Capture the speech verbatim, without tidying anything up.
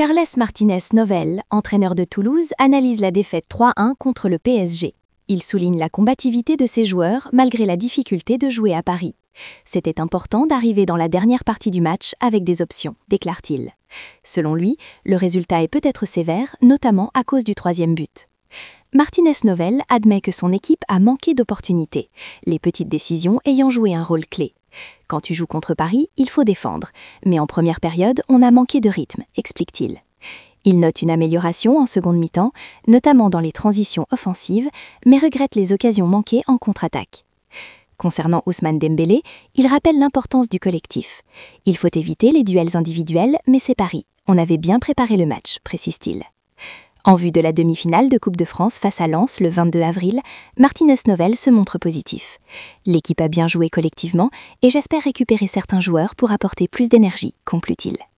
Carles Martínez Novell, entraîneur de Toulouse, analyse la défaite trois un contre le P S G. Il souligne la combativité de ses joueurs malgré la difficulté de jouer à Paris. C'était important d'arriver dans la dernière partie du match avec des options, déclare-t-il. Selon lui, le résultat est peut-être sévère, notamment à cause du troisième but. Martínez Novell admet que son équipe a manqué d'opportunités, les petites décisions ayant joué un rôle clé. Quand tu joues contre Paris, il faut défendre, mais en première période, on a manqué de rythme, explique-t-il. Il note une amélioration en seconde mi-temps, notamment dans les transitions offensives, mais regrette les occasions manquées en contre-attaque. Concernant Ousmane Dembélé, il rappelle l'importance du collectif. Il faut éviter les duels individuels, mais c'est Paris. On avait bien préparé le match, précise-t-il. En vue de la demi-finale de Coupe de France face à Lens le vingt-deux avril, Martínez Novell se montre positif. L'équipe a bien joué collectivement et j'espère récupérer certains joueurs pour apporter plus d'énergie, conclut-il.